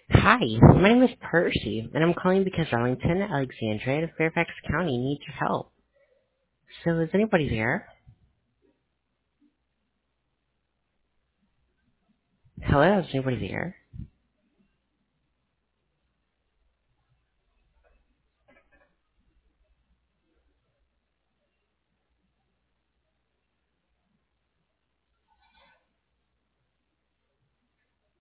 Hi, my name is Percy, and I'm calling because Arlington, Alexandria, and Fairfax County need your help. So is anybody there? Hello, is anybody there?